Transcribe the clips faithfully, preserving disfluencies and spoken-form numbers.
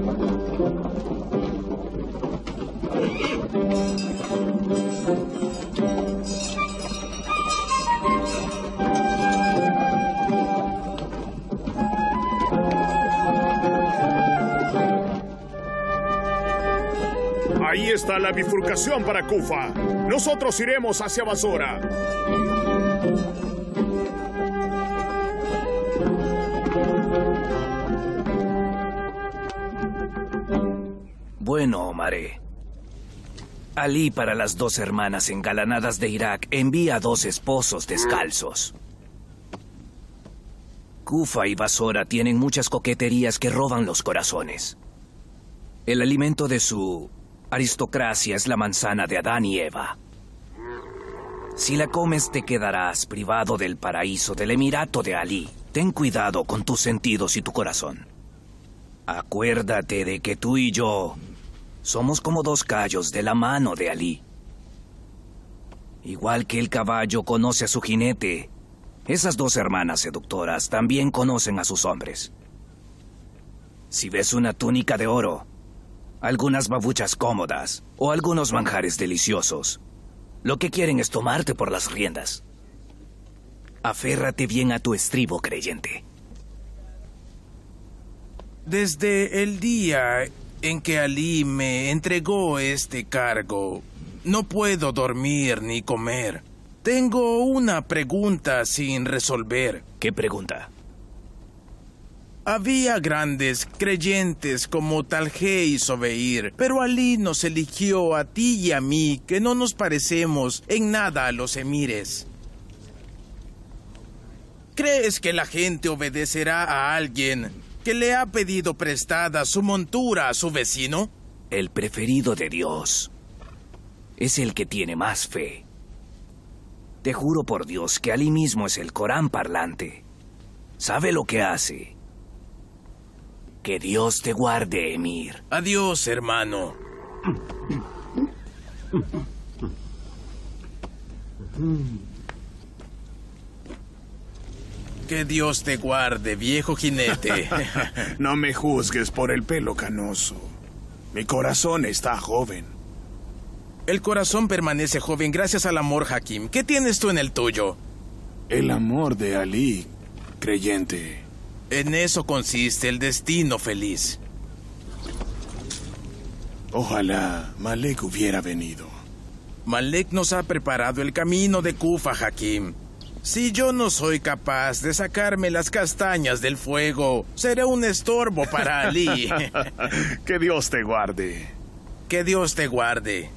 Ahí está la bifurcación para Kufa. Nosotros iremos hacia Basora. Bueno, Mare. Ali, para las dos hermanas engalanadas de Irak, envía dos esposos descalzos. Kufa y Basora tienen muchas coqueterías que roban los corazones. El alimento de su aristocracia es la manzana de Adán y Eva. Si la comes te quedarás privado del paraíso del Emirato de Ali. Ten cuidado con tus sentidos y tu corazón. Acuérdate de que tú y yo somos como dos callos de la mano de Ali. Igual que el caballo conoce a su jinete, esas dos hermanas seductoras también conocen a sus hombres. Si ves una túnica de oro, algunas babuchas cómodas o algunos manjares deliciosos, lo que quieren es tomarte por las riendas. Aférrate bien a tu estribo, creyente. Desde el día en que Ali me entregó este cargo, no puedo dormir ni comer. Tengo una pregunta sin resolver. ¿Qué pregunta? Había grandes creyentes como Talhe y Zobeir, pero Ali nos eligió a ti y a mí, que no nos parecemos en nada a los emires. ¿Crees que la gente obedecerá a alguien que le ha pedido prestada su montura a su vecino? El preferido de Dios es el que tiene más fe. Te juro por Dios que Ali mismo es el Corán parlante. Sabe lo que hace. Que Dios te guarde, Emir. Adiós, hermano. Que Dios te guarde, viejo jinete. No me juzgues por el pelo canoso. Mi corazón está joven. El corazón permanece joven gracias al amor, Hakim. ¿Qué tienes tú en el tuyo? El amor de Ali, creyente. En eso consiste el destino feliz. Ojalá Malek hubiera venido. Malek nos ha preparado el camino de Kufa, Hakim. Si yo no soy capaz de sacarme las castañas del fuego, seré un estorbo para Ali. Que Dios te guarde. Que Dios te guarde.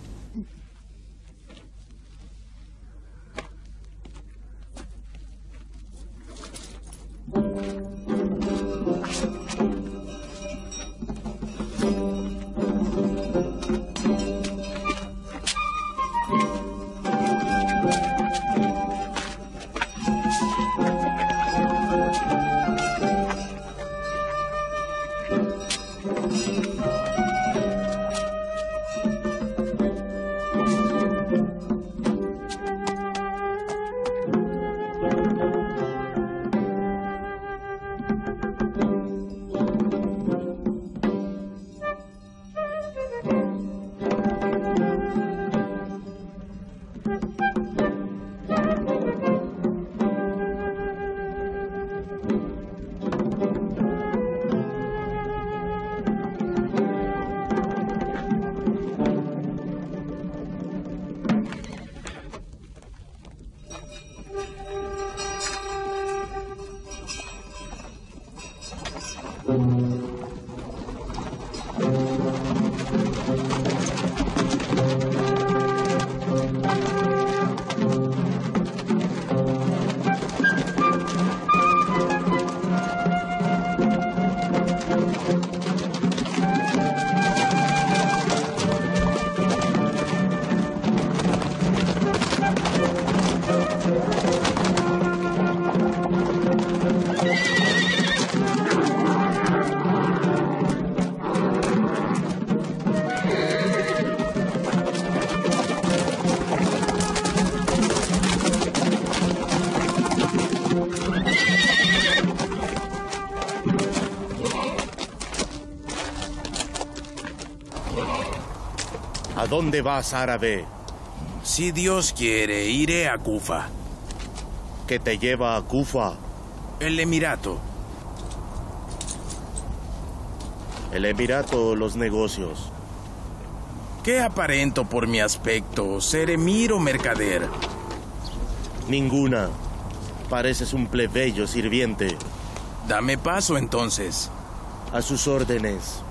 ¿A dónde vas, árabe? Si Dios quiere, iré a Kufa. ¿Qué te lleva a Kufa? El Emirato. El Emirato o los negocios. ¿Qué aparento por mi aspecto? ¿Ser emir o mercader? Ninguna. Pareces un plebeyo sirviente. Dame paso, entonces. A sus órdenes.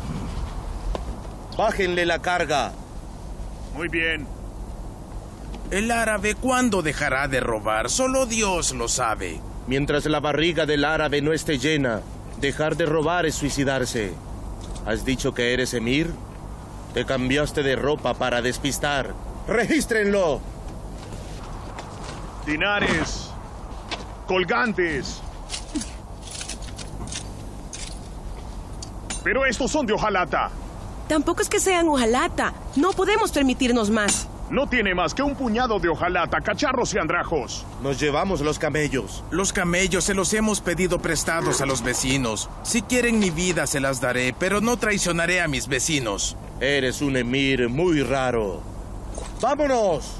Bájenle la carga. Muy bien. El árabe, ¿cuándo dejará de robar? Solo Dios lo sabe. Mientras la barriga del árabe no esté llena, dejar de robar es suicidarse. ¿Has dicho que eres emir? Te cambiaste de ropa para despistar. ¡Regístrenlo! Dinares. Colgantes. Pero estos son de hojalata. Tampoco es que sean hojalata. No podemos permitirnos más. No tiene más que un puñado de hojalata, cacharros y andrajos. Nos llevamos los camellos. Los camellos se los hemos pedido prestados a los vecinos. Si quieren mi vida se las daré, pero no traicionaré a mis vecinos. Eres un emir muy raro. ¡Vámonos!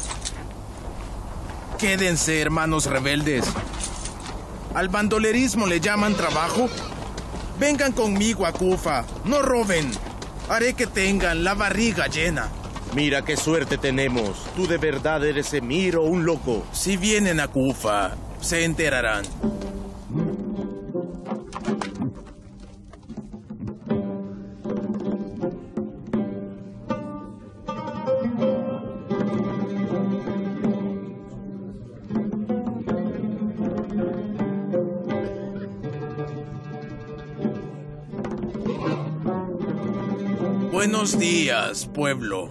Quédense, hermanos rebeldes. ¿Al bandolerismo le llaman trabajo? Vengan conmigo a Kufa. No roben. Haré que tengan la barriga llena. Mira qué suerte tenemos. ¿Tú de verdad eres emir o un loco? Si vienen a Kufa, se enterarán. Buenos días, pueblo.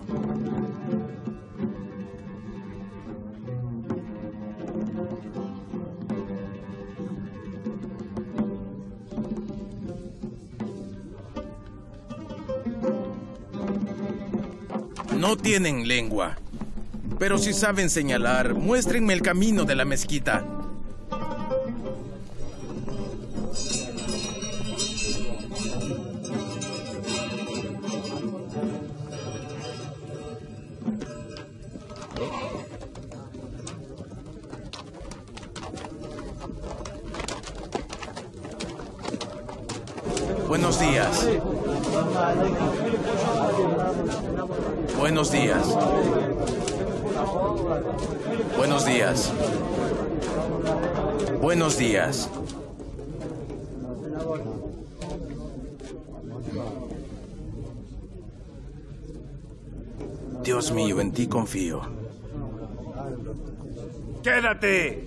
No tienen lengua, pero si saben señalar, muéstrenme el camino de la mezquita. Buenos días. Buenos días. Buenos días. Buenos días. Dios mío, en ti confío. ¡Quédate!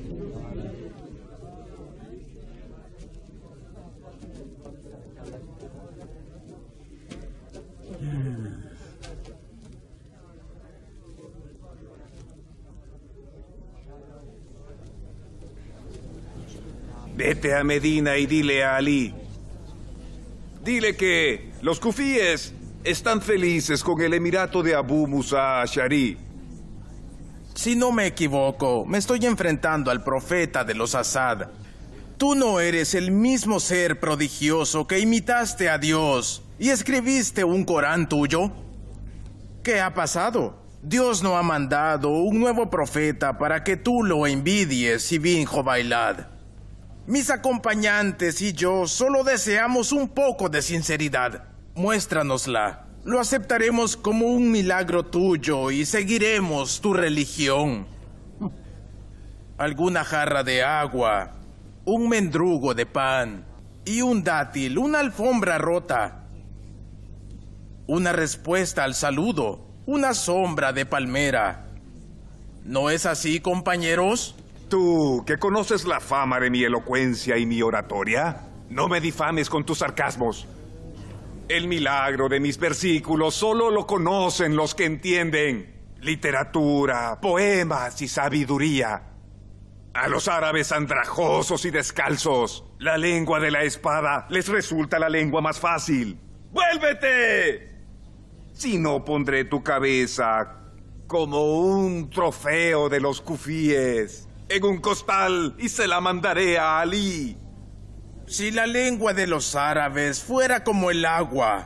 Vete a Medina y dile a Ali. Dile que los kufíes están felices con el emirato de Abu Musa Ash'ari. Si no me equivoco, me estoy enfrentando al profeta de los Asad. Tú no eres el mismo ser prodigioso que imitaste a Dios y escribiste un Corán tuyo. ¿Qué ha pasado? Dios no ha mandado un nuevo profeta para que tú lo envidies, Ibn Jobailad. Mis acompañantes y yo solo deseamos un poco de sinceridad. Muéstranosla. Lo aceptaremos como un milagro tuyo y seguiremos tu religión. Alguna jarra de agua, un mendrugo de pan y un dátil, una alfombra rota. Una respuesta al saludo, una sombra de palmera. ¿No es así, compañeros? Tú, que conoces la fama de mi elocuencia y mi oratoria, no me difames con tus sarcasmos. El milagro de mis versículos solo lo conocen los que entienden literatura, poemas y sabiduría. A los árabes andrajosos y descalzos, la lengua de la espada les resulta la lengua más fácil. ¡Vuélvete! Si no, pondré tu cabeza como un trofeo de los kufíes en un costal y se la mandaré a Ali. Si la lengua de los árabes fuera como el agua,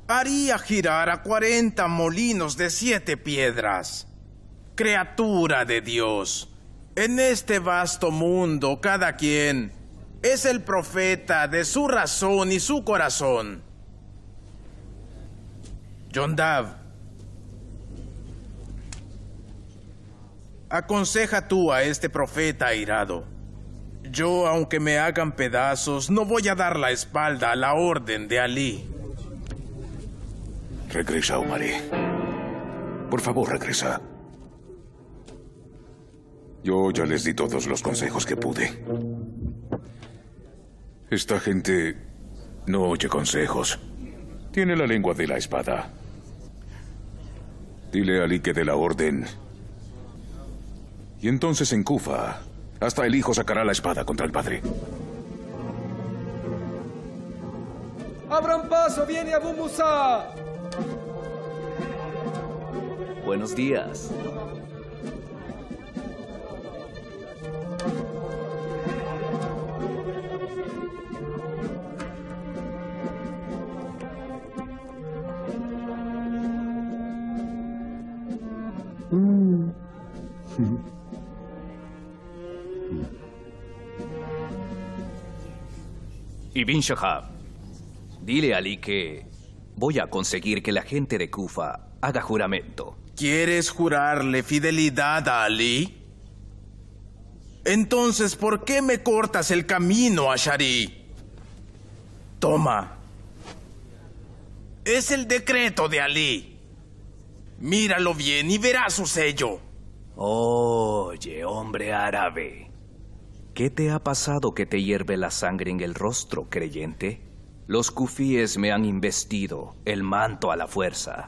haría girar a cuarenta molinos de siete piedras. Criatura de Dios, en este vasto mundo cada quien es el profeta de su razón y su corazón. Yondav, aconseja tú a este profeta airado. Yo, aunque me hagan pedazos, no voy a dar la espalda a la orden de Alí. Regresa, Umaré. Por favor, regresa. Yo ya les di todos los consejos que pude. Esta gente no oye consejos. Tiene la lengua de la espada. Dile a Ali que dé la orden. Y entonces en Kufa, hasta el hijo sacará la espada contra el padre. ¡Abran paso! ¡Viene Abu Musa! Buenos días. Ibn Shahab, dile a Ali que voy a conseguir que la gente de Kufa haga juramento. ¿Quieres jurarle fidelidad a Ali? Entonces, ¿por qué me cortas el camino a Shari? Toma. Es el decreto de Ali. Míralo bien y verás su sello. Oye, hombre árabe, ¿qué te ha pasado que te hierve la sangre en el rostro, creyente? Los kufíes me han investido el manto a la fuerza.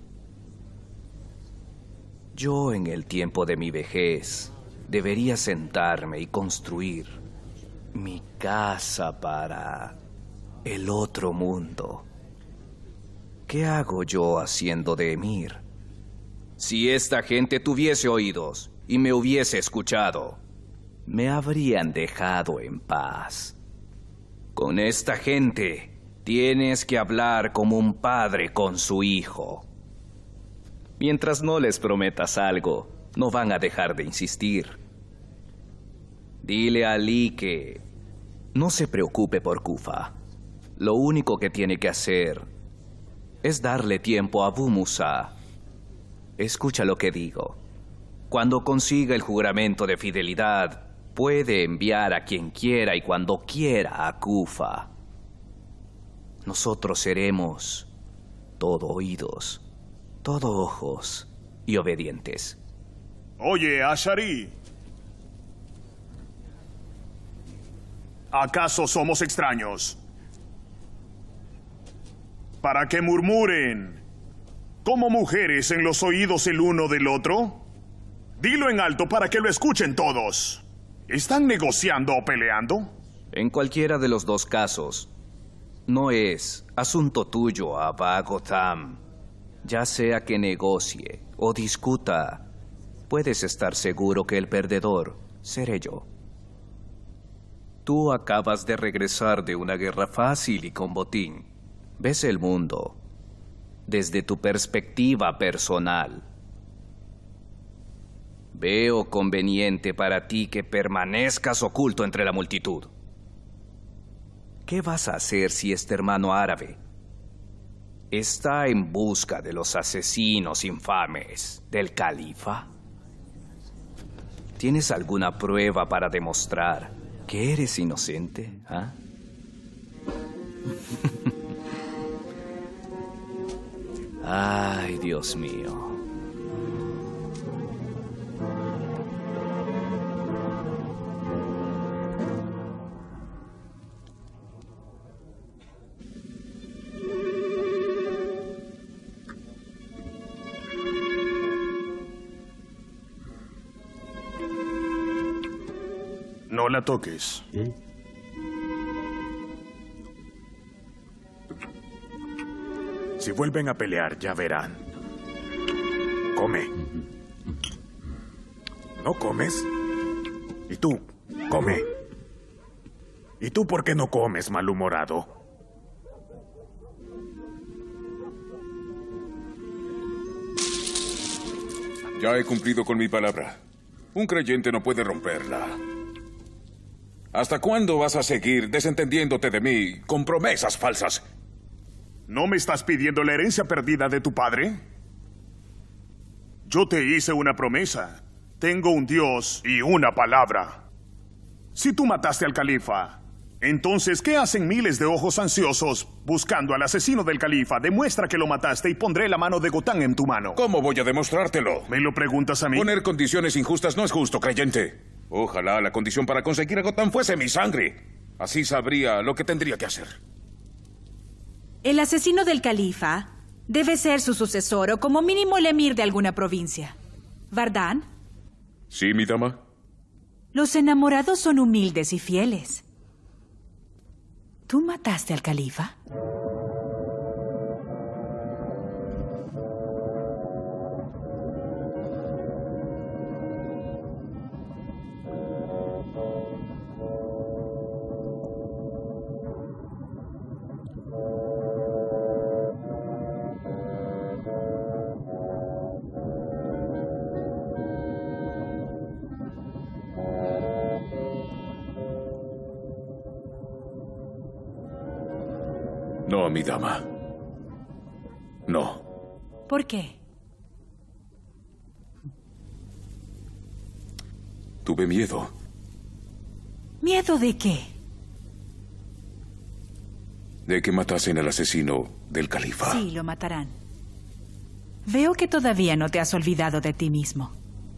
Yo, en el tiempo de mi vejez, debería sentarme y construir mi casa para el otro mundo. ¿Qué hago yo haciendo de emir? Si esta gente tuviese oídos y me hubiese escuchado, me habrían dejado en paz. Con esta gente tienes que hablar como un padre con su hijo. Mientras no les prometas algo, no van a dejar de insistir. Dile a Ali que no se preocupe por Kufa. Lo único que tiene que hacer es darle tiempo a Abu Musa. Escucha lo que digo. Cuando consiga el juramento de fidelidad, puede enviar a quien quiera y cuando quiera a Kufa. Nosotros seremos todo oídos, todo ojos y obedientes. Oye, Ashari. ¿Acaso somos extraños? ¿Para que murmuren como mujeres en los oídos el uno del otro? Dilo en alto para que lo escuchen todos. ¿Están negociando o peleando? En cualquiera de los dos casos, no es asunto tuyo, Abba Gotham. Ya sea que negocie o discuta, puedes estar seguro que el perdedor seré yo. Tú acabas de regresar de una guerra fácil y con botín. Ves el mundo desde tu perspectiva personal. Veo conveniente para ti que permanezcas oculto entre la multitud. ¿Qué vas a hacer si este hermano árabe está en busca de los asesinos infames del califa? ¿Tienes alguna prueba para demostrar que eres inocente? ¿Ah? Ay, Dios mío. No la toques. Si vuelven a pelear, ya verán. Come. ¿No comes? ¿Y tú? Come. ¿Y tú por qué no comes, malhumorado? Ya he cumplido con mi palabra. Un creyente no puede romperla. ¿Hasta cuándo vas a seguir desentendiéndote de mí con promesas falsas? ¿No me estás pidiendo la herencia perdida de tu padre? Yo te hice una promesa. Tengo un Dios y una palabra. Si tú mataste al califa, entonces, ¿qué hacen miles de ojos ansiosos buscando al asesino del califa? Demuestra que lo mataste y pondré la mano de Gotán en tu mano. ¿Cómo voy a demostrártelo? ¿Me lo preguntas a mí? Poner condiciones injustas no es justo, creyente. Ojalá la condición para conseguir a Gotán fuese mi sangre. Así sabría lo que tendría que hacer. El asesino del califa debe ser su sucesor o como mínimo el emir de alguna provincia. ¿Vardán? Sí, mi dama. Los enamorados son humildes y fieles. ¿Tú mataste al califa? No, mi dama. No. ¿Por qué? Tuve miedo. ¿Miedo de qué? De que matasen al asesino del califa. Sí, lo matarán. Veo que todavía no te has olvidado de ti mismo.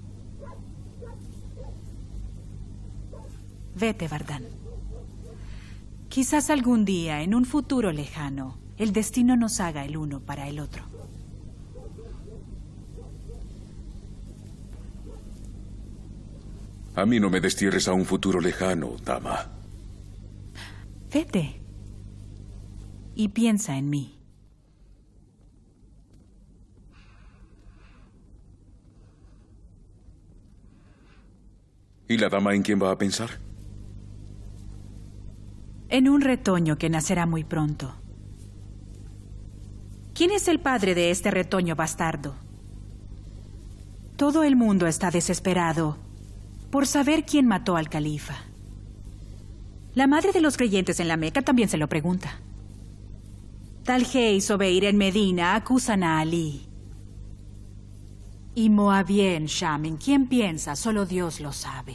Vete, Vardán. Quizás algún día, en un futuro lejano, el destino nos haga el uno para el otro. A mí no me destierres a un futuro lejano, dama. Vete. Y piensa en mí. ¿Y la dama en quién va a pensar? En un retoño que nacerá muy pronto. ¿Quién es el padre de este retoño bastardo? Todo el mundo está desesperado por saber quién mató al califa. La madre de los creyentes en la Meca también se lo pregunta. Talhé y Zobeir en Medina acusan a Ali. Y Moabié en Sham, ¿en quién piensa? Solo Dios lo sabe.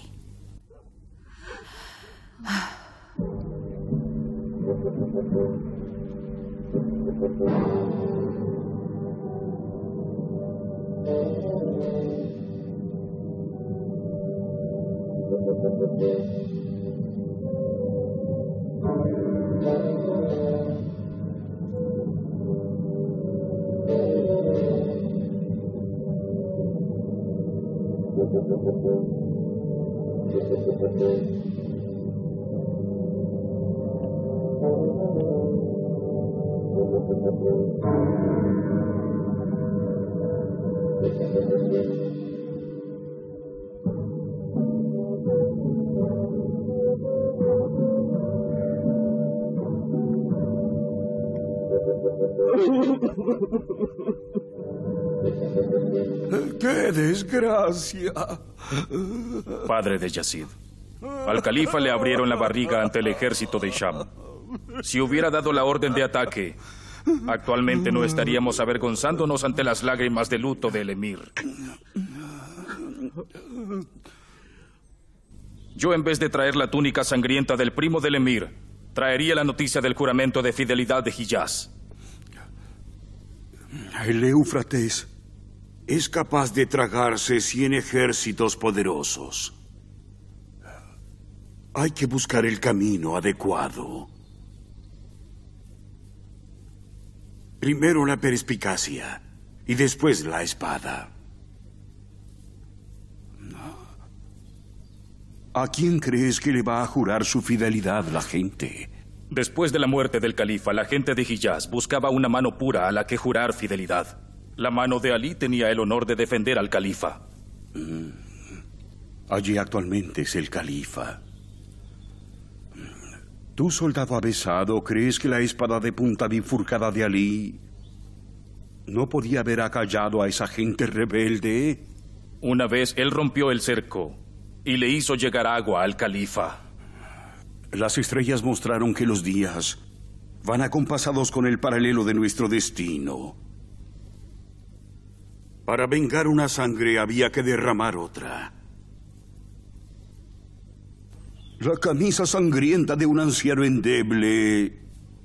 ¡Qué desgracia! Padre de Yazid, al califa le abrieron la barriga ante el ejército de Sham. Si hubiera dado la orden de ataque, actualmente no estaríamos avergonzándonos ante las lágrimas de luto del emir. Yo, en vez de traer la túnica sangrienta del primo del emir, traería la noticia del juramento de fidelidad de Hiyaz. El Éufrates es capaz de tragarse cien ejércitos poderosos. Hay que buscar el camino adecuado. Primero la perspicacia y después la espada. ¿A quién crees que le va a jurar su fidelidad la gente? Después de la muerte del califa, la gente de Hiyaz buscaba una mano pura a la que jurar fidelidad. La mano de Ali tenía el honor de defender al califa. Mm. Allí actualmente es el califa. ¿Tú, soldado avesado, crees que la espada de punta bifurcada de Ali no podía haber acallado a esa gente rebelde? Una vez él rompió el cerco y le hizo llegar agua al califa. Las estrellas mostraron que los días van acompasados con el paralelo de nuestro destino. Para vengar una sangre había que derramar otra. La camisa sangrienta de un anciano endeble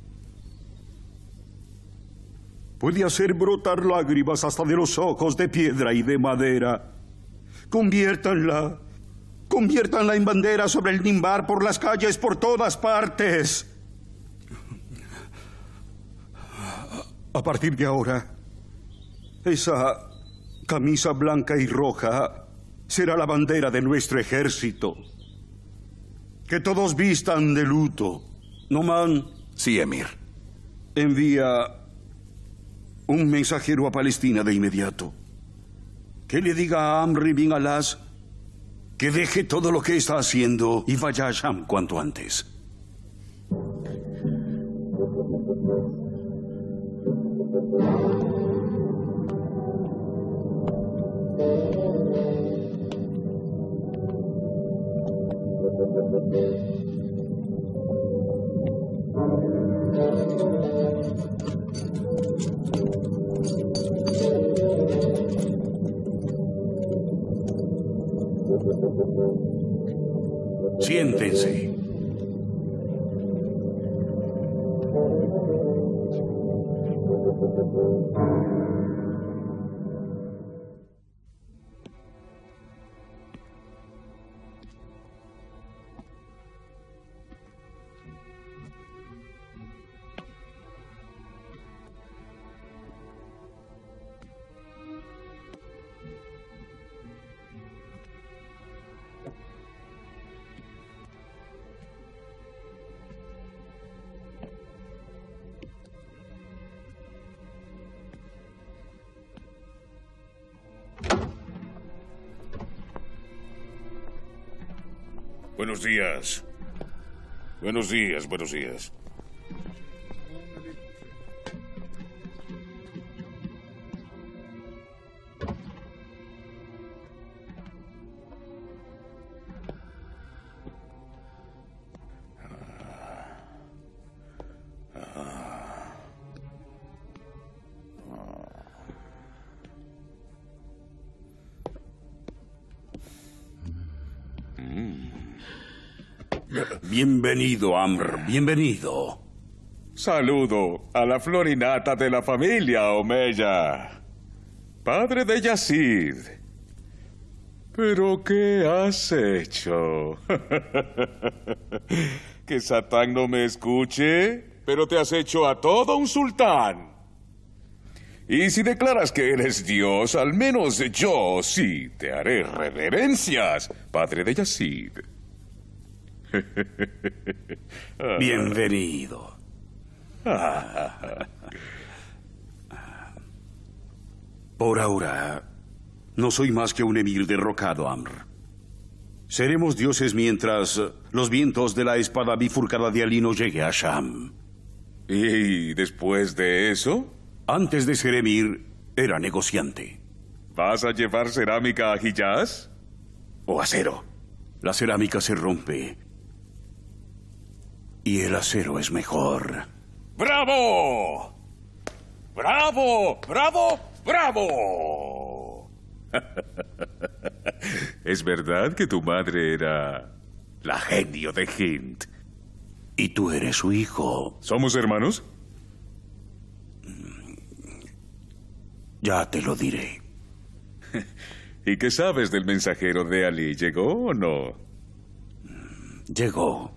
puede hacer brotar lágrimas hasta de los ojos de piedra y de madera. Conviértanla, conviértanla en bandera sobre el nimbar por las calles, por todas partes. A partir de ahora, esa camisa blanca y roja será la bandera de nuestro ejército. Que todos vistan de luto. ¿Noman? Sí, Emir. Envía un mensajero a Palestina de inmediato. Que le diga a Amr ibn Alas que deje todo lo que está haciendo y vaya a Sham cuanto antes. Siéntense. Buenos días. Buenos días, buenos días. Bienvenido, Amr, bienvenido. Saludo a la florinata de la familia Omeya, padre de Yazid. ¿Pero qué has hecho? ¿Que Satán no me escuche? Pero te has hecho a todo un sultán. Y si declaras que eres Dios, al menos yo sí te haré reverencias, padre de Yazid. Bienvenido. Por ahora, no soy más que un emir derrocado, Amr. Seremos dioses mientras los vientos de la espada bifurcada de Ali no llegue a Sham. ¿Y después de eso? Antes de ser emir, era negociante. ¿Vas a llevar cerámica a Hijaz? O acero. La cerámica se rompe. Y el acero es mejor. ¡Bravo! ¡Bravo! ¡Bravo! ¡Bravo! ¿Es verdad que tu madre era la genio de Hind? Y tú eres su hijo. ¿Somos hermanos? Ya te lo diré. ¿Y qué sabes del mensajero de Ali? ¿Llegó o no? Llegó.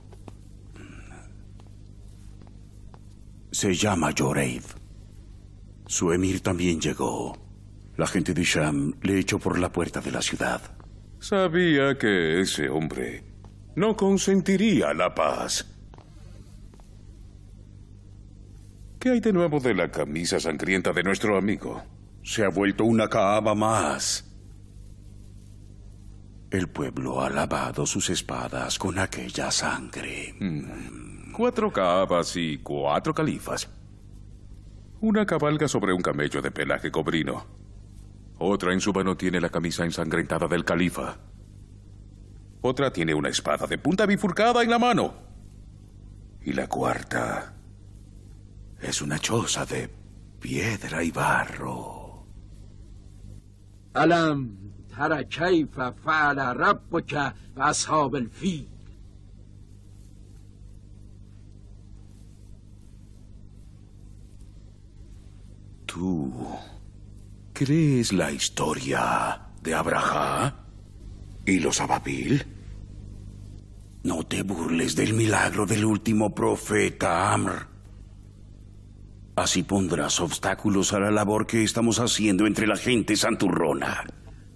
Se llama Yoreid. Su emir también llegó. La gente de Sham le echó por la puerta de la ciudad. Sabía que ese hombre no consentiría la paz. ¿Qué hay de nuevo de la camisa sangrienta de nuestro amigo? Se ha vuelto una caaba más. El pueblo ha lavado sus espadas con aquella sangre. Mm. Cuatro caabas y cuatro califas. Una cabalga sobre un camello de pelaje cobrino. Otra en su mano tiene la camisa ensangrentada del califa. Otra tiene una espada de punta bifurcada en la mano. Y la cuarta es una choza de piedra y barro. Alam tara kayfa fa'ala rabbuka bi ashabil fil. ¿Tú crees la historia de Abraha y los Ababil? No te burles del milagro del último profeta, Amr. Así pondrás obstáculos a la labor que estamos haciendo entre la gente santurrona.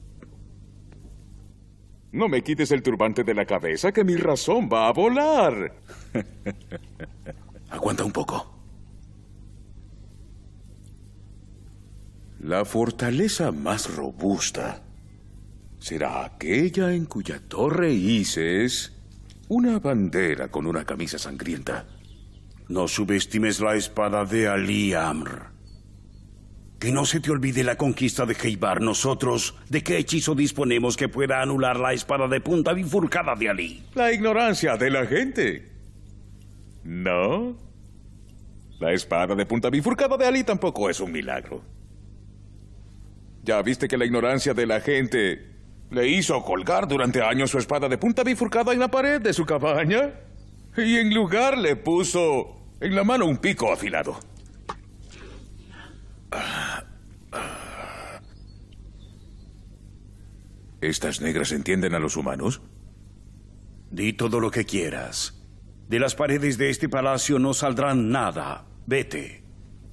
No me quites el turbante de la cabeza, que mi razón va a volar. Aguanta un poco. La fortaleza más robusta será aquella en cuya torre hices una bandera con una camisa sangrienta. No subestimes la espada de Ali, Amr. Que no se te olvide la conquista de Khaybar. Nosotros, ¿de qué hechizo disponemos que pueda anular la espada de punta bifurcada de Ali? La ignorancia de la gente. ¿No? La espada de punta bifurcada de Ali tampoco es un milagro. ¿Ya viste que la ignorancia de la gente le hizo colgar durante años su espada de punta bifurcada en la pared de su cabaña? Y en lugar le puso en la mano un pico afilado. ¿Estas negras entienden a los humanos? Di todo lo que quieras. De las paredes de este palacio no saldrá nada. Vete.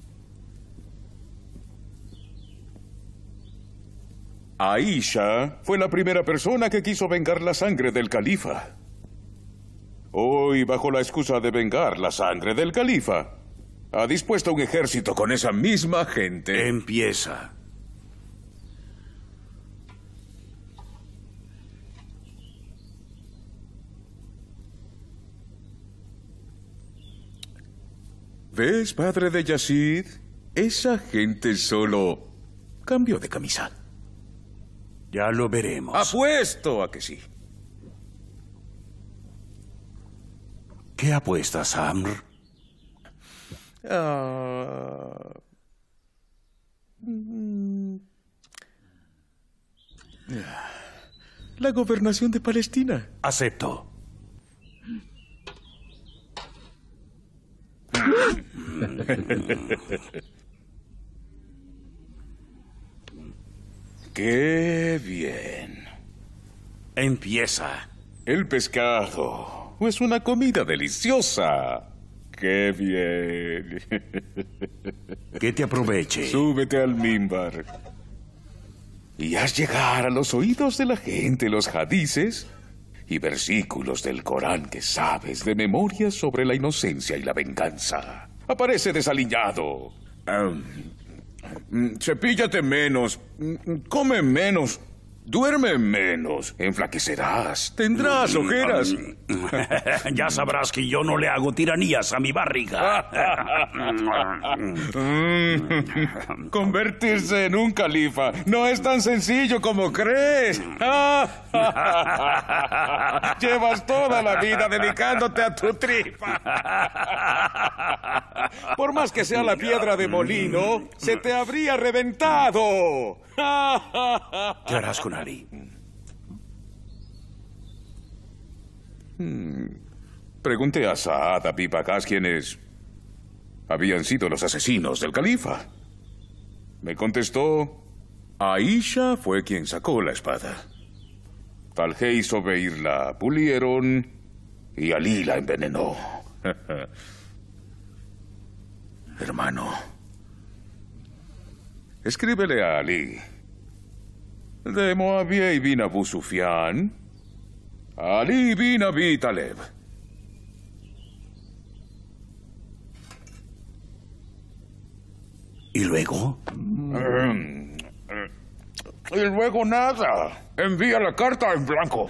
Aisha fue la primera persona que quiso vengar la sangre del califa. Hoy, bajo la excusa de vengar la sangre del califa, ha dispuesto un ejército con esa misma gente. Empieza. ¿Ves, padre de Yazid? Esa gente solo cambió de camisa. Ya lo veremos. Apuesto a que sí. ¿Qué apuestas, Amr? Uh... La gobernación de Palestina. Acepto. ¡Qué bien! Empieza. El pescado es una comida deliciosa. ¡Qué bien! Que te aproveche. Súbete al mimbar y haz llegar a los oídos de la gente los hadices y versículos del Corán que sabes de memoria sobre la inocencia y la venganza. Aparece desaliñado. Um, cepíllate menos. Come menos. Duerme menos. Enflaquecerás. Tendrás ojeras. Ya sabrás que yo no le hago tiranías a mi barriga. Convertirse en un califa no es tan sencillo como crees. Llevas toda la vida dedicándote a tu tripa. Por más que sea la piedra de molino, se te habría reventado. ¿Qué harás con Ali? Hmm. Pregunté a Saad, a Bibacás, quienes habían sido los asesinos del califa. Me contestó, Aisha fue quien sacó la espada. Talhé y Sobeir la pulieron y Ali la envenenó. Hermano, escríbele a Ali. De Moabia y bin Abu Sufyan, Ali bin Abi Taleb. ¿Y luego? Mm, y luego nada. Envía la carta en blanco.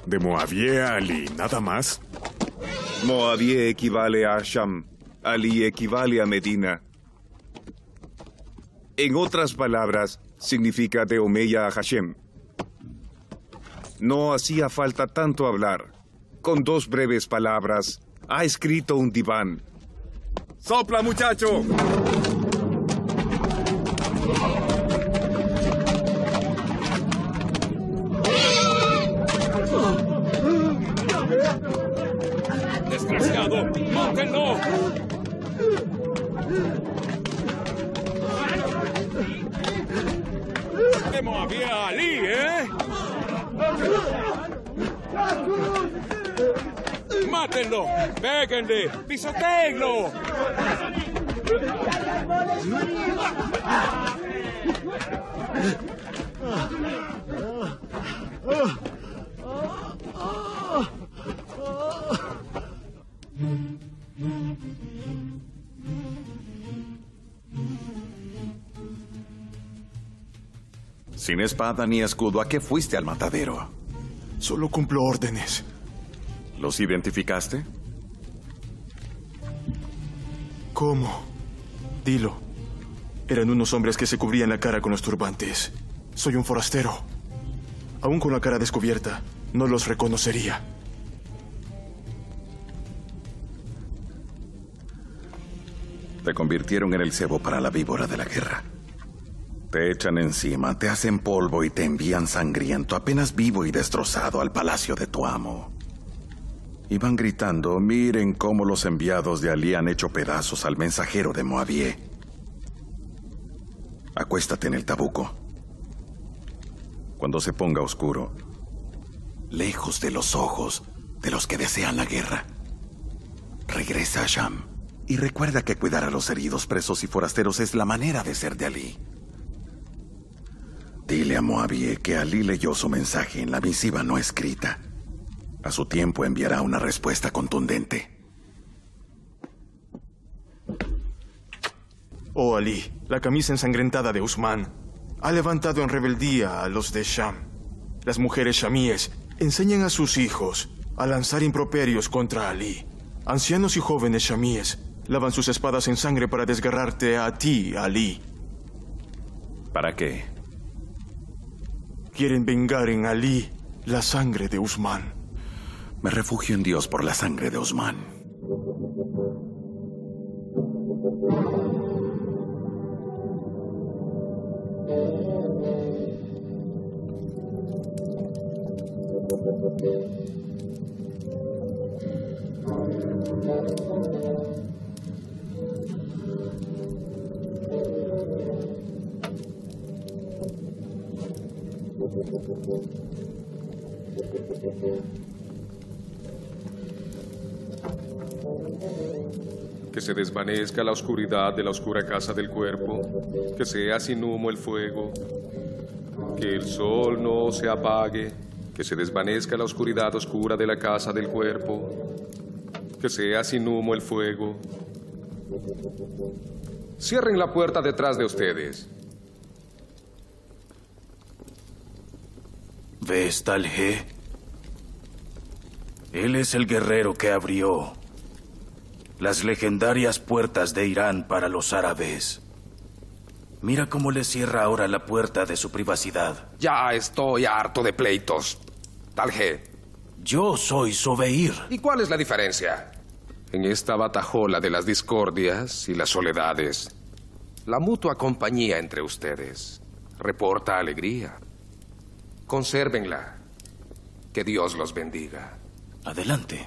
De Moabié a Ali, ¿nada más? Moabié equivale a Sham. Ali equivale a Medina. En otras palabras, significa de Omeya a Hashem. No hacía falta tanto hablar. Con dos breves palabras, ha escrito un diván. ¡Sopla, muchacho! ¡Desgraciado! ¡Mátenlo! De Moabié a Ali, ¿eh? ¡Mátenlo! ¡Péguenle! ¡Pisotéenlo! Sin espada ni escudo, ¿a qué fuiste al matadero? Solo cumplo órdenes. ¿Los identificaste? ¿Cómo? Dilo. Eran unos hombres que se cubrían la cara con los turbantes. Soy un forastero. Aún con la cara descubierta, no los reconocería. Te convirtieron en el cebo para la víbora de la guerra. Te echan encima, te hacen polvo y te envían sangriento, apenas vivo y destrozado, al palacio de tu amo. Y van gritando, miren cómo los enviados de Ali han hecho pedazos al mensajero de Moabié. Acuéstate en el tabuco. Cuando se ponga oscuro, lejos de los ojos de los que desean la guerra, regresa a Sham y recuerda que cuidar a los heridos, presos y forasteros es la manera de ser de Ali. Dile a Moabié que Ali leyó su mensaje en la misiva no escrita. A su tiempo enviará una respuesta contundente. Oh Ali, la camisa ensangrentada de Usman ha levantado en rebeldía a los de Sham. Las mujeres shamíes enseñan a sus hijos a lanzar improperios contra Ali. Ancianos y jóvenes shamíes lavan sus espadas en sangre para desgarrarte a ti, Ali. ¿Para qué? Quieren vengar en Ali la sangre de Usman. Me refugio en Dios por la sangre de Usman. Que se desvanezca la oscuridad de la oscura casa del cuerpo, que sea sin humo el fuego, que el sol no se apague, que se desvanezca la oscuridad oscura de la casa del cuerpo, que sea sin humo el fuego. Cierren la puerta detrás de ustedes. ¿Ves, Talje? Él es el guerrero que abrió las legendarias puertas de Irán para los árabes. Mira cómo le cierra ahora la puerta de su privacidad. Ya estoy harto de pleitos. Talje. Yo soy Sobeir. ¿Y cuál es la diferencia? En esta batajola de las discordias y las soledades, la mutua compañía entre ustedes reporta alegría. Consérvenla. Que Dios los bendiga. Adelante.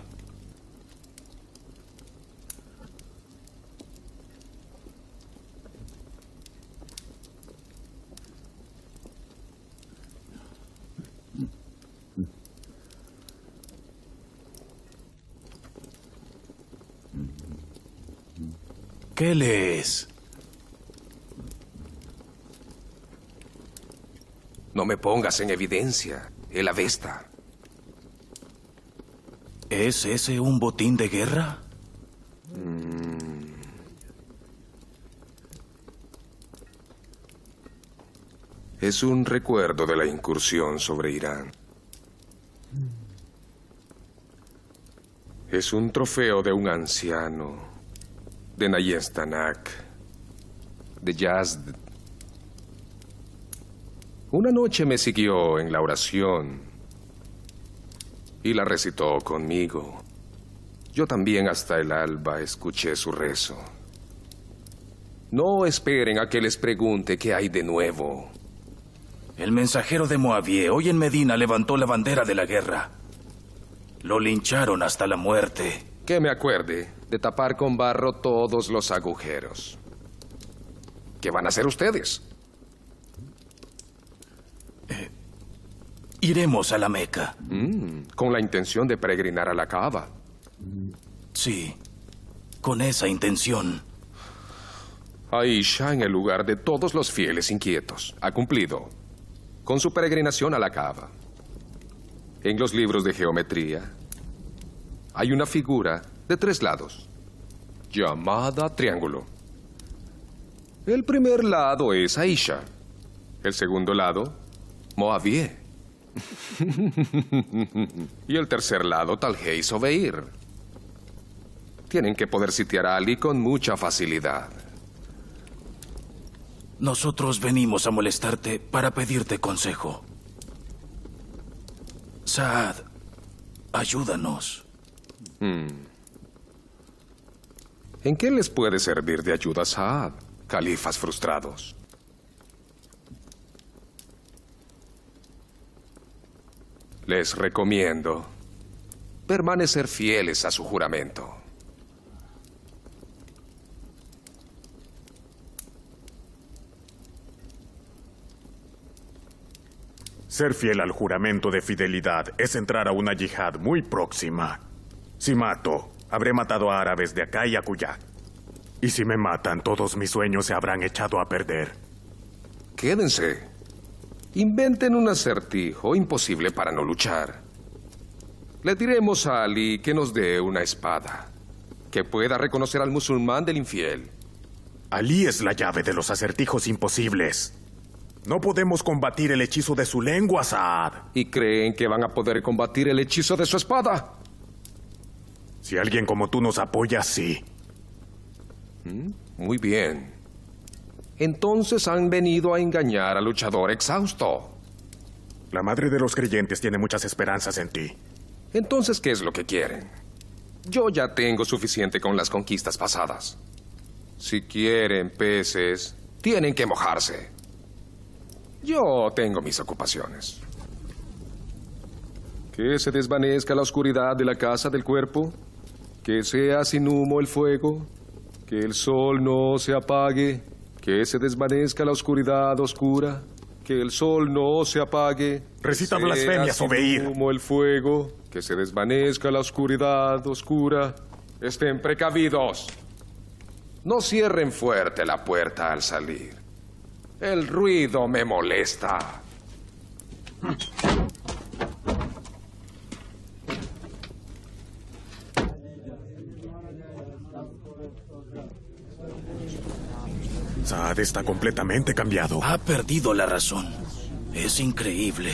¿Qué lees? No me pongas en evidencia, el Avesta. ¿Es ese un botín de guerra? Mm. Es un recuerdo de la incursión sobre Irán. Es un trofeo de un anciano, de Nayestanak, de Yazd. Una noche me siguió en la oración y la recitó conmigo. Yo también hasta el alba escuché su rezo. No esperen a que les pregunte qué hay de nuevo. El mensajero de Moabié hoy en Medina levantó la bandera de la guerra. Lo lincharon hasta la muerte. Que me acuerde de tapar con barro todos los agujeros. ¿Qué van a hacer ustedes? Eh, iremos a la Meca. Mm, con la intención de peregrinar a la Kaaba. Sí, con esa intención. Aisha, en el lugar de todos los fieles inquietos, ha cumplido con su peregrinación a la Kaaba. En los libros de geometría hay una figura de tres lados, llamada triángulo. El primer lado es Aisha. El segundo lado, Moabié. Y el tercer lado, Talhé y Sobeir. Tienen que poder sitiar a Ali con mucha facilidad. Nosotros venimos a molestarte para pedirte consejo. Saad, ayúdanos. Hmm. ¿En qué les puede servir de ayuda Saad, califas frustrados? Les recomiendo permanecer fieles a su juramento. Ser fiel al juramento de fidelidad es entrar a una yihad muy próxima. Si mato, habré matado a árabes de acá y acullá. Y si me matan, todos mis sueños se habrán echado a perder. Quédense. Inventen un acertijo imposible para no luchar. Le diremos a Ali que nos dé una espada, que pueda reconocer al musulmán del infiel. Ali es la llave de los acertijos imposibles. No podemos combatir el hechizo de su lengua, Saad. ¿Y creen que van a poder combatir el hechizo de su espada? Si alguien como tú nos apoya, sí. ¿Mm? Muy bien. Entonces han venido a engañar al luchador exhausto. La madre de los creyentes tiene muchas esperanzas en ti. Entonces, ¿qué es lo que quieren? Yo ya tengo suficiente con las conquistas pasadas. Si quieren peces, tienen que mojarse. Yo tengo mis ocupaciones. Que se desvanezca la oscuridad de la casa del cuerpo, que sea sin humo el fuego, que el sol no se apague, que se desvanezca la oscuridad oscura, que el sol no se apague. Recita blasfemias, Obeir. Sin humo el fuego, que se desvanezca la oscuridad oscura. Estén precavidos. No cierren fuerte la puerta al salir. El ruido me molesta. Saad está completamente cambiado. Ha perdido la razón. Es increíble.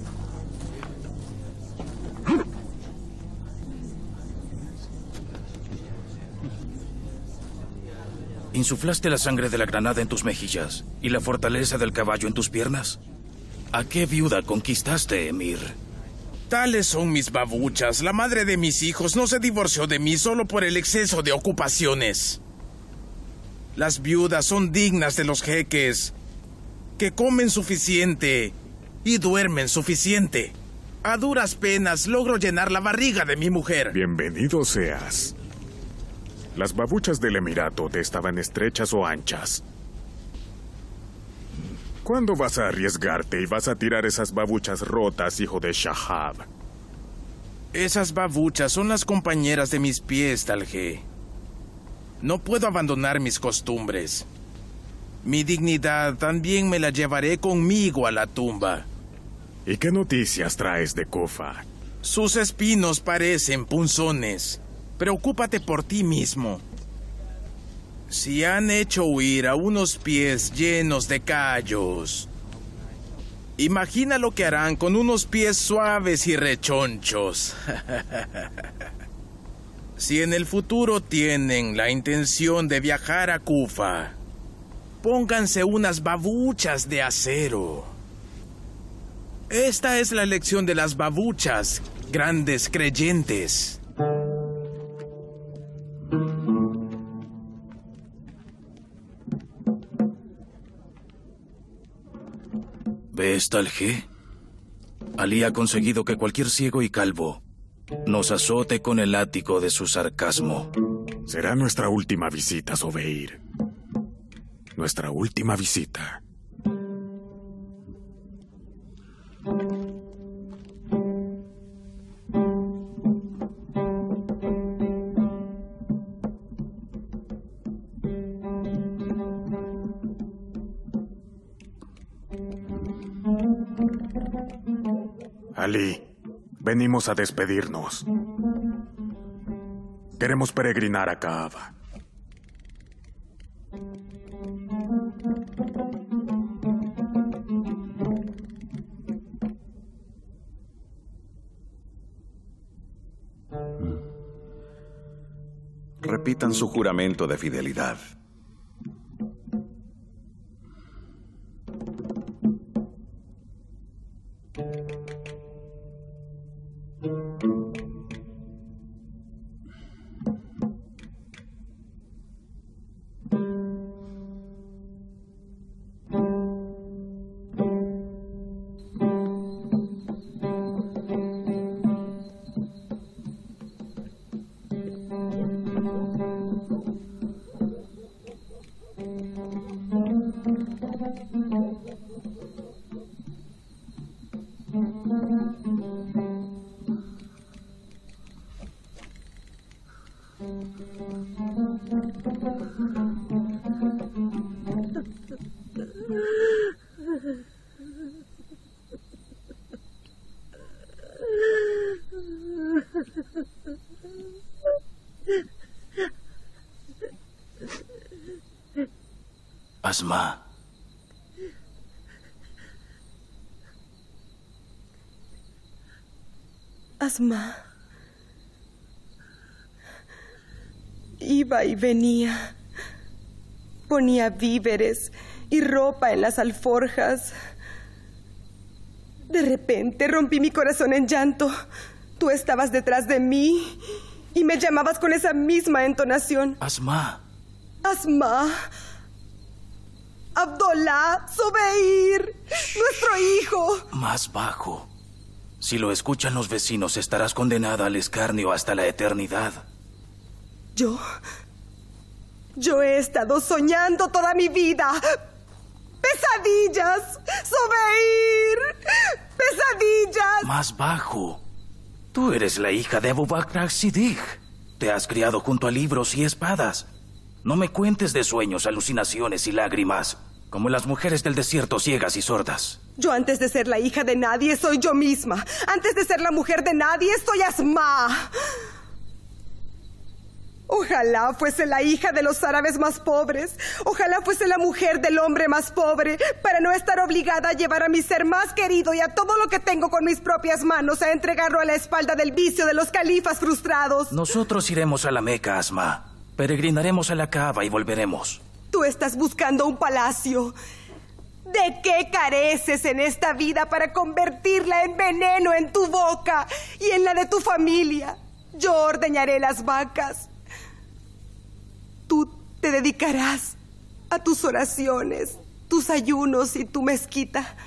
¿Insuflaste la sangre de la granada en tus mejillas y la fortaleza del caballo en tus piernas? ¿A qué viuda conquistaste, Emir? Tales son mis babuchas. La madre de mis hijos no se divorció de mí solo por el exceso de ocupaciones. Las viudas son dignas de los jeques, que comen suficiente y duermen suficiente. A duras penas logro llenar la barriga de mi mujer. Bienvenido seas. Las babuchas del Emirato te estaban estrechas o anchas. ¿Cuándo vas a arriesgarte y vas a tirar esas babuchas rotas, hijo de Shahab? Esas babuchas son las compañeras de mis pies, Talhé. No puedo abandonar mis costumbres. Mi dignidad también me la llevaré conmigo a la tumba. ¿Y qué noticias traes de Kufa? Sus espinos parecen punzones. Preocúpate por ti mismo. Si han hecho huir a unos pies llenos de callos, imagina lo que harán con unos pies suaves y rechonchos. Si en el futuro tienen la intención de viajar a Kufa, pónganse unas babuchas de acero. Esta es la lección de las babuchas, grandes creyentes. ¿Ves, Talje? Ali ha conseguido que cualquier ciego y calvo nos azote con el látigo de su sarcasmo. Será nuestra última visita, Zobeir. Nuestra última visita. Ali, venimos a despedirnos. Queremos peregrinar a Kaaba. Repitan su juramento de fidelidad. Asma. Asma. Iba y venía. Ponía víveres y ropa en las alforjas. De repente rompí mi corazón en llanto. Tú estabas detrás de mí y me llamabas con esa misma entonación. Asma. Asma. Abdollah, Zobeir, nuestro hijo. Más bajo. Si lo escuchan los vecinos, estarás condenada al escarnio hasta la eternidad. Yo... Yo he estado soñando toda mi vida. ¡Pesadillas! ¡Zobeir! ¡Pesadillas! Más bajo. Tú eres la hija de Abu Bakr as-Siddiq. Te has criado junto a libros y espadas. No me cuentes de sueños, alucinaciones y lágrimas, como las mujeres del desierto ciegas y sordas. Yo antes de ser la hija de nadie soy yo misma. Antes de ser la mujer de nadie soy Asma. Ojalá fuese la hija de los árabes más pobres. Ojalá fuese la mujer del hombre más pobre, para no estar obligada a llevar a mi ser más querido y a todo lo que tengo con mis propias manos a entregarlo a la espalda del vicio de los califas frustrados. Nosotros iremos a la Meca, Asma. Peregrinaremos a la Kaaba y volveremos. Tú estás buscando un palacio. ¿De qué careces en esta vida para convertirla en veneno en tu boca y en la de tu familia? Yo ordeñaré las vacas. Tú te dedicarás a tus oraciones, tus ayunos y tu mezquita.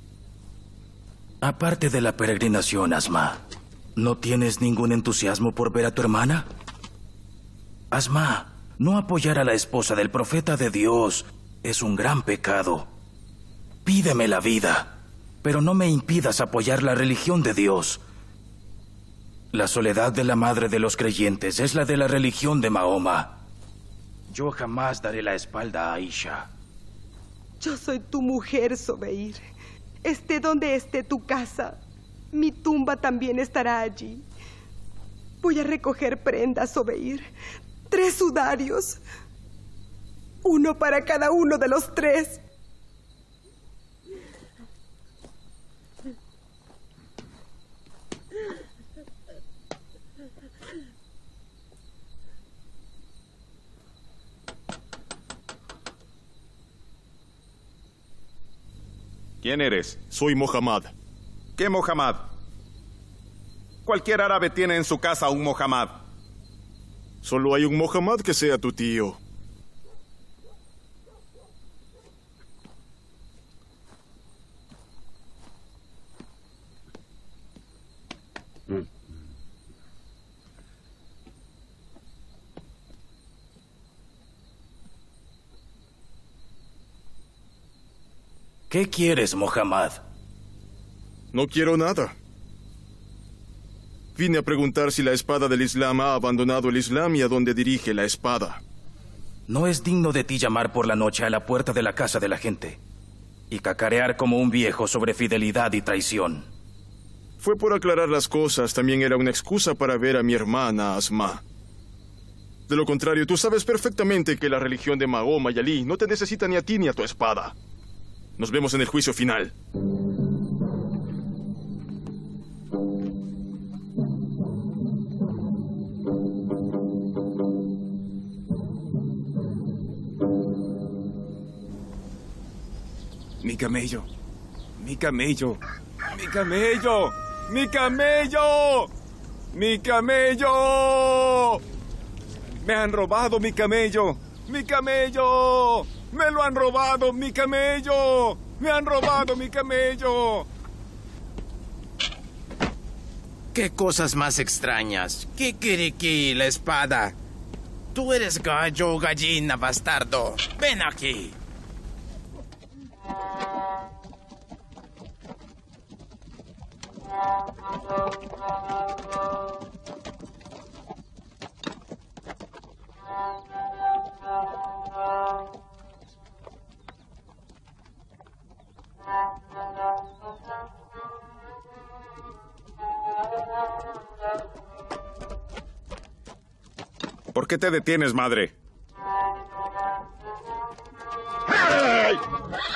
Aparte de la peregrinación, Asma, ¿no tienes ningún entusiasmo por ver a tu hermana? Asma, no apoyar a la esposa del profeta de Dios es un gran pecado. Pídeme la vida, pero no me impidas apoyar la religión de Dios. La soledad de la madre de los creyentes es la de la religión de Mahoma. Yo jamás daré la espalda a Aisha. Yo soy tu mujer, Zobeir. Esté donde esté tu casa, mi tumba también estará allí. Voy a recoger prendas, Zobeir. Tres sudarios. Uno para cada uno de los tres. ¿Quién eres? Soy Mohammad. ¿Qué Mohammad? Cualquier árabe tiene en su casa un Mohammad. Solo hay un Mohammad que sea tu tío. ¿Qué quieres, Mohammad? No quiero nada. Vine a preguntar si la espada del Islam ha abandonado el Islam y a dónde dirige la espada. No es digno de ti llamar por la noche a la puerta de la casa de la gente y cacarear como un viejo sobre fidelidad y traición. Fue por aclarar las cosas, también era una excusa para ver a mi hermana Asma. De lo contrario, tú sabes perfectamente que la religión de Mahoma y Ali no te necesita ni a ti ni a tu espada. Nos vemos en el juicio final. Mi camello, mi camello, mi camello, mi camello, mi camello. Me han robado mi camello, mi camello. Me lo han robado mi camello. Me han robado mi camello. ¿Qué cosas más extrañas? ¿Qué quiere aquí la espada? Tú eres gallo o gallina, bastardo. Ven aquí. ¿Por qué te detienes, madre? ¡Ay!